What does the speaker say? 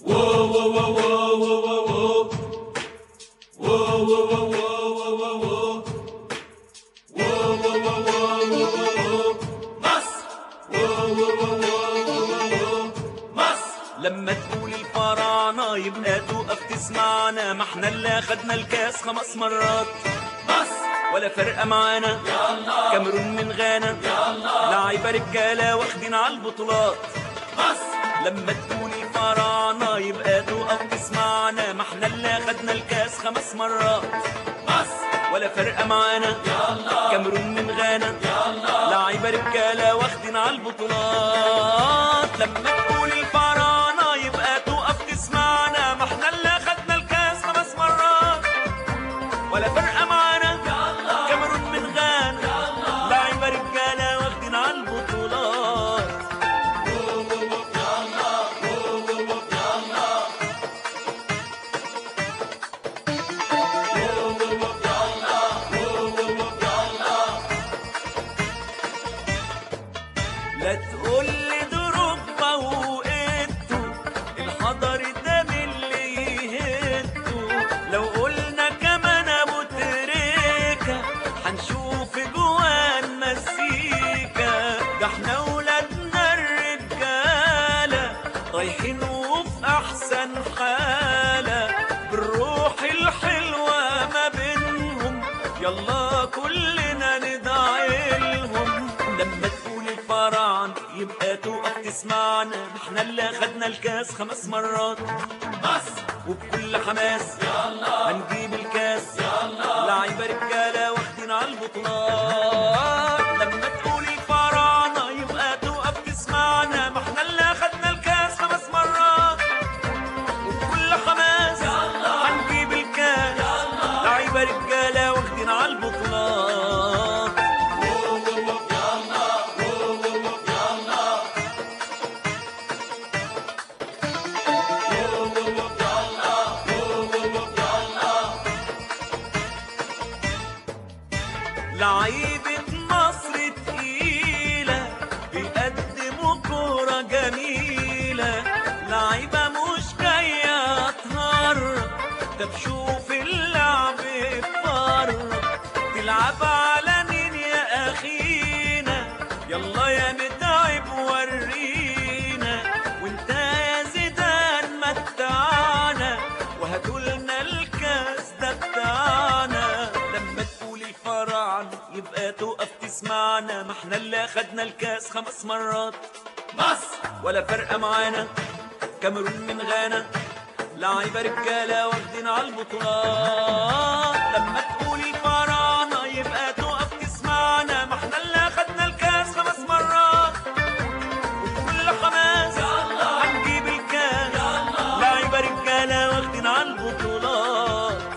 لما تقول الفراعنة يبقى توقف تسمعنا، ما احنا اللي اخدنا الكاس 5 مرات. ولا فرقة معانا كاميرون من غانا، لعيبة رجالة واخدين عالبطولات. لما تقول الفراعنة يبقى توقف تسمعنا، ما احنا اللي اخدنا الكاس 5 مرات. ولا فرقة معانا كاميرون من غانا، لعيبة رجالة واخدين عالبطولات. لما تقول الفراعنة يبقى توقف تسمعنا، ما احنا اللي اخدنا الكاس 5 مرات. ولا فرقة معانا كاميرون من غانا، لعيبة رجالة واخدين عالبطولات. لا تقول لي دروجبا وإيتو، الحضر ده من اللي يهدو. لو قلنا كمان ابو تريكة هنشوف جوان مزيكا. ده احنا ولادنا الرجالة رايحين وفي احسن حالة، بالروح الحلوة ما بينهم يلا كلنا ندعي لهم. لما تقول الفراعنة يبقى توقف تسمعنا، احنا اللي اخدنا الكاس 5 مرات. وبكل حماس هنجيب الكاس، لعيبة رجالة واخدين عالبطولات. لما تقول الفراعنة يبقى توقف تسمعنا، ما احنا اللي اخدنا الكاس 5 مرات. وبكل حماس هنجيب الكاس، لعيبة رجالة واخدين عالبطولات. لعيبة مصر تقيلة بيقدموا كورة جميلة، لعيبة مش جاية تهرب. طب شوف اللعب اتفرج، تلعب على مين يا أخينا؟ يلا يا متعب ورينا، وانت يا زيدان متعنا، وهاتولنا الكاس ده بتاعنا. لما تقول الفراعنة يبقى توقف تسمعنا، ما احنا اللي اخدنا الكاس 5 مرات. ولا فرقة معانا كاميرون من غانا، لعيبة رجالة واخدين عالبطولات. لما تقول الفراعنة يبقى توقف تسمعنا، ما احنا اللي اخدنا الكاس 5 مرات. وبكل حماس هنجيب الكاس، لعيبة رجالة واخدين عالبطولات.